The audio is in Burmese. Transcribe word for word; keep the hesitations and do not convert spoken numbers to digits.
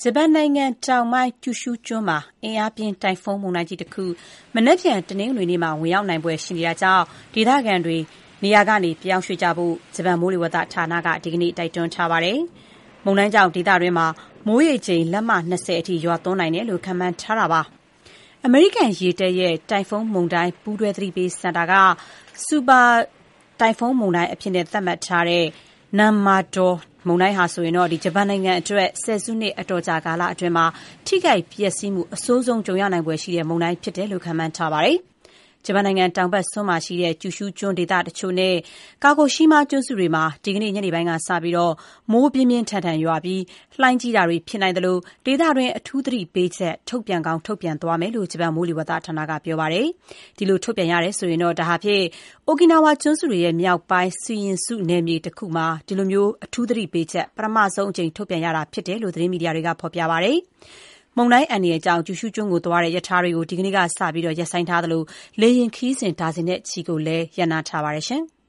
ဂျပန်နိုင်ငံတောင်ပိုင်းကျူရှုကျွန်းမှာအင်အားပြင်းတိုင်ဖုန်းမုန်တိုင်းကြီးတခုမနက်ဖြန်တနင်္ဂနွေနေ့မှာဝင်ရောက်နိုင်ဖွယ်ရှိနေတာကြောင့်ဒေသခံတွေနေရာကနေပြောင်းရွှေ့ကြဖို့ဂျပန်မိုးလေဝသဌာနကဒီကနေ့တိုက်တွန်းထားပါတယ်။မုန်တိုင်းကြောင့်ဒေသတွင်းမှာမိုးရေချိန်လက်မ၂၀အထိရွာသွန်းနိုင်တယ်လို့ခန့်မှန်းထားတာပါ။အမေရိကန်ရေတပ်ရဲ့တိုင်ဖုန်းမုန်တိုင်းပူးတွဲသတိပေးစင်တာကစူပါတိုင်ဖုန်းမုန်တိုင်းအဖြစ်နဲ့သတ်မှတ်ထားတဲ့နမ်မာဒေါ်မုန်တိုင်းဟာဆိုရင်တော့ဒီဂျပန်နိုင်ငံအတွက်ဆယ်စုနှစ်အတော်ကြာကာလအတွင်းမှာထိခိုက်ပျက်စီးမှုအဆိုးဆုံးကြုံရနိုင်ဖွယ်ရှိတဲ့မုန်တိုင်းဖြစ်တယ်လို့ခန့်မှန်းထားပါတယ်။ဂျပန်နိုင်ငံတောင်ဘက်စွန်းမှာရှိတဲ့ကျူရှုကျွန်းဒေသတချို့နဲ့ကာဂိုရှိမားကျွန်းစုတွေမှာဒီကနေ့ညနေပိုင်းကစပြီးတော့မိုးပြင်းပြင်းထန်ထန်ရွာပြီးလှိုင်းကြီးတာတွေဖြစ်နိုင်တယ်လို့ဒေသတွင်းအထူးသတိပေးချက်ထုတ်ပြန်ကောင်းထုတ်ပြန်သွားမယ်လို့ဂျပန်မိုးလေဝသဌာနကပြောပါတယ်။ဒီလိုထုတ်ပြန်ရတယ်ဆိုရင်တော့ဒါဟာဖြင့်အိုကီနာဝါကျွန်းစုတွေရဲ့မြောက်ပိုင်းစီရင်စုနယ်မြေတစ်ခုမှာဒီလိုမျိုးအထူးသတိပေးချက်ပထမဆုံးအကြိမ်ထုတ်ပြန်ရတာဖြစ်တယ်လို့သတင်းမီဒီယာတွေကဖော်ပြပါတယ်။မုန်တိုင်းအန္တရာယ်ကြောင့်ကျူရှုကျွန်းကိုသွားတဲ့ရထားတွေကိုဒီကနေ့ကစပြီးတော့ရပ်ဆိုင်းထားသလိုလေယာဉ်ခရီးစဉ်ဒါဇင်နဲ့ချီကိုလည်းရပ်နားထားပါတယ်ရှင်။